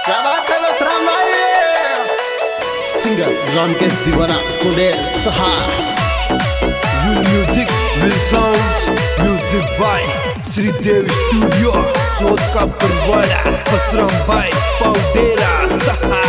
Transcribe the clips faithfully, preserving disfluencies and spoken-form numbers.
क्या बात है बसराम भाई। सिंगर रामकेश दीवाना कुंडे सहा music will sounds music by Shridev studio चौथ का परवाड़ा बसराम भाई पाउडेरा सहा।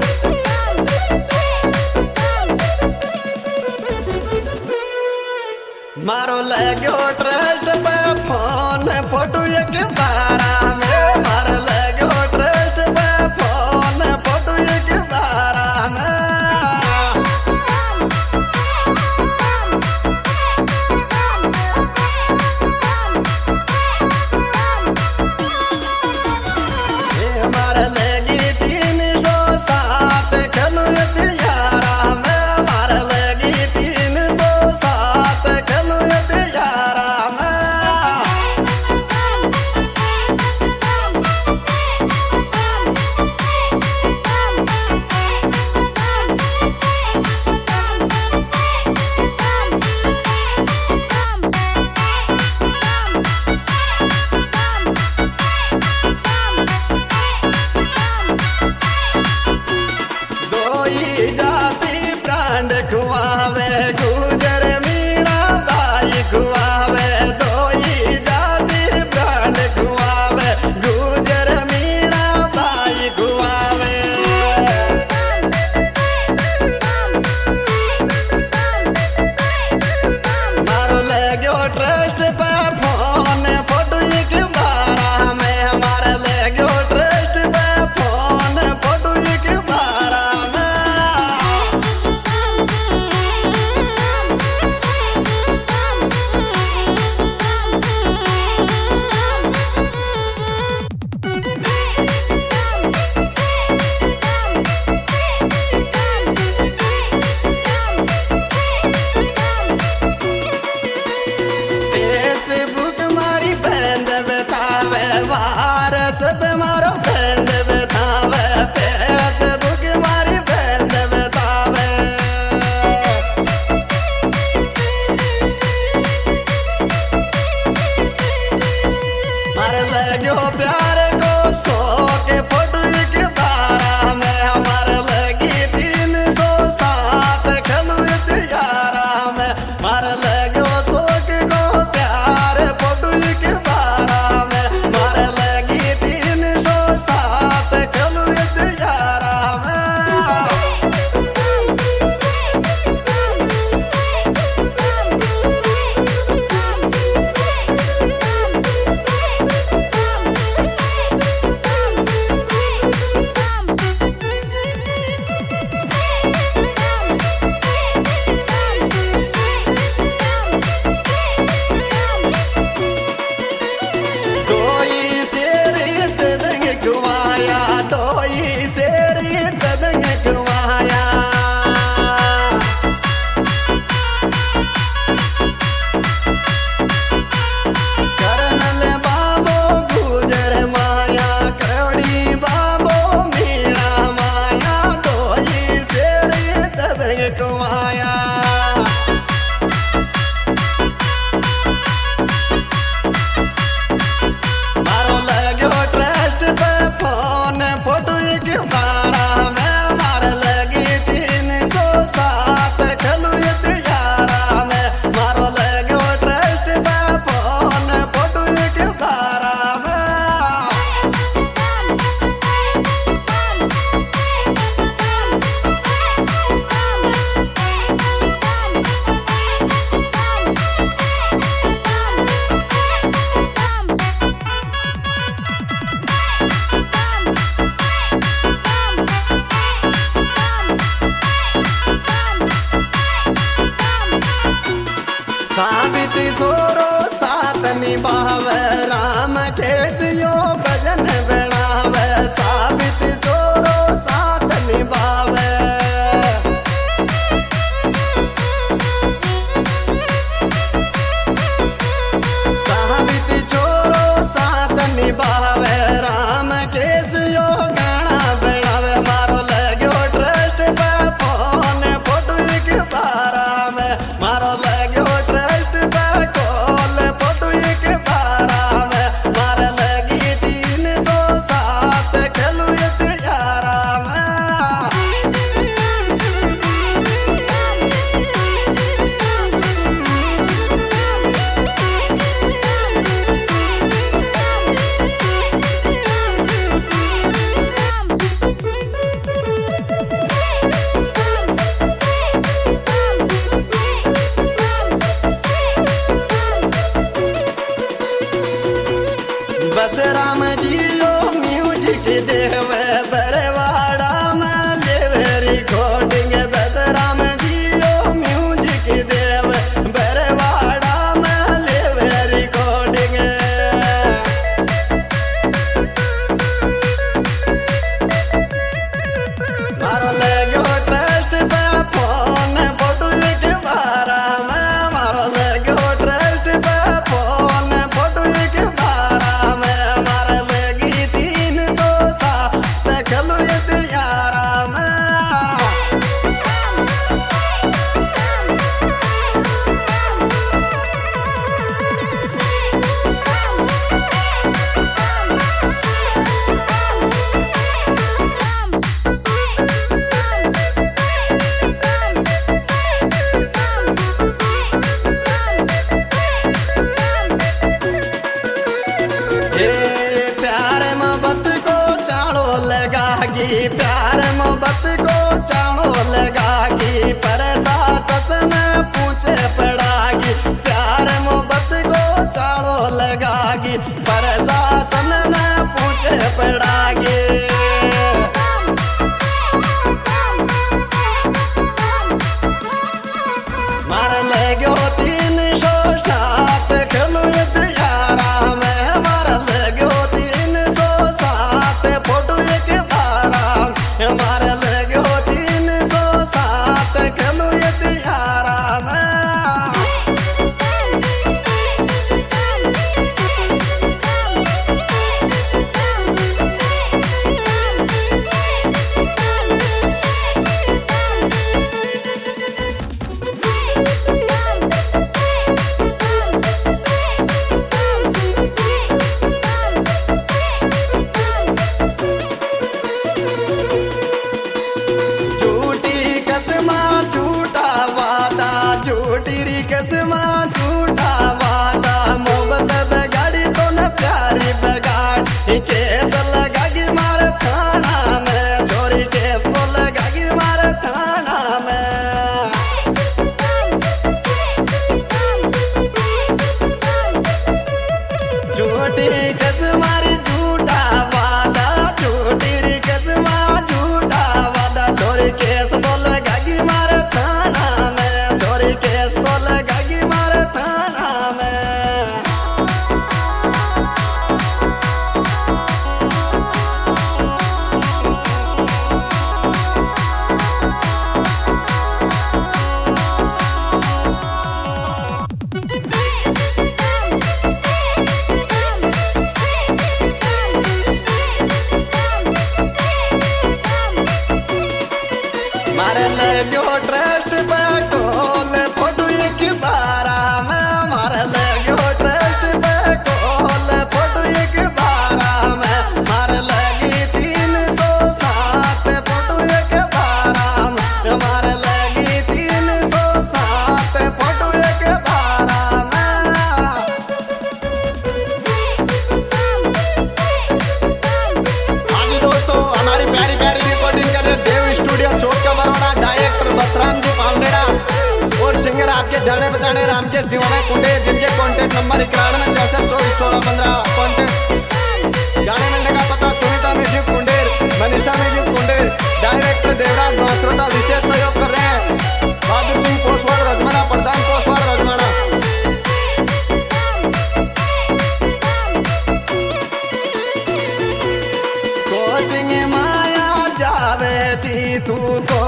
मारो लगो ट्रस्ट पे फोन फोटो एक बारा में मार लगो ट्रस्ट पे फोन फोटो एक बारा में ये मार लगी तीन सौ सात खलु यारा में मार लगी तीन सौ सात खलु यारा में जाति प्राण खुआवे गुजर मीणा बाई खुआवे दोई जाति प्राण खुआवे गुजर मीणा बाई खुआवे मारो लगो ट्रस्ट पे फोन फोटो एक बारा में मार लगो ट्रस्ट पे फोन फोटो एक बारा सब मारो बैंड बतावे फेसबुक मारी बैंड बतावे मार लगो प्यार को सो के फोटो के बारा में हमार लगी तीन सौ सात खलु यारा में मार लगो सो के को प्यार फोटो के बारा में मार सात खलु यारा में दोई शेरी तदंग गुआया दोई शेरी तदंग गुआया करनल बाबो गुजर माया कवड़ी बाबो मीणा माया दोई शेरी तदंग गुआया फोन फोटो एक बारा में मार लगी तीन सौ सात खलु यारा में मारो लगो ट्रस्ट पे फोन फोटो एक बारा में सावित्री छोरो साथ निभावे राम खेतियो भजन बनावे सावित्री छोरो साथ निभावे सावित्री छोरो साथ निभावे राम खेतियो गाना बनावे मारो लगो ट्रस्ट पे फोन फोटो एक बारा में मारो लगो ट्रस्ट पे कॉल फोटो एक बारा में मार लग राम जियो म्यूजिक देवे बरवाड़ा में लेवे रिकॉर्डिंग बस राम जियो म्यूजिक देवे बरवाड़ा में लेवे रिकॉर्डिंग मारो लगो ट्रस्ट पे फोन फोटो एक बारा में मारो लगो ट्रस्ट पे फोन फोटो एक बारा में मार लगी तीन सौ सात खलु यारा में प्यार मोहब्बत को चाड़ो लगागी प्यार मोहब्बत को चाड़ो लगागी पर सास में पूछे पड़ागी प्यार मोहब्बत को चाड़ो लगागी पर सासन में पूछे पड़ागी मार लगो तीन सौ सात खलु यारा में मार लगो तीन सौ सात फोटो एक बारा मार लगो तीन सौ सात खलु यारा में झूठी कसमा झूठा वादा मोहब्बत बगाड़ी तो न प्यारी बगाड़ी केस लगागी मार थाना में छोरी केस को लगागी मार थाना में झूठी कसमारी झूठा वादा झूठी कसमा झूठा वादा छोरी केस को लगागी मार थाना में छोरी केस को लगागी मार थाना में मारे लगो ट्रस्ट पे कॉल फोटो एक बारा में मारे लगो ट्रस्ट पे कॉल फोटो एक बारा में मारे लगी तीन सौ सात फोटो एक बारा में मारे लगी तीन सौ सात फोटो एक बारा में आगे दोस्तों हमारी प्यारी प्यारी रिकॉर्डिंग कर रहे देव स्टूडियो चौक का बरौड़ा डायरेक्टर बसराम जी पावडेरा और सिंगर आपके जाने बजाने रामकेश दीवाना कुंडे जिनके कॉन्टेक्ट नंबर इक्यानवे छियासठ चौबीस सोलह पंद्रह कॉन्टेक्ट गाने मिलने का पता Sunita music Kunder Manisha music Kunder director Devraj Masrota विशेष सहयोग कर रहे हैं बहादुर सिंह पोसवाल रजमाना प्रधान पोसवाल रजमाना कोचिंग माया जावे जी तू को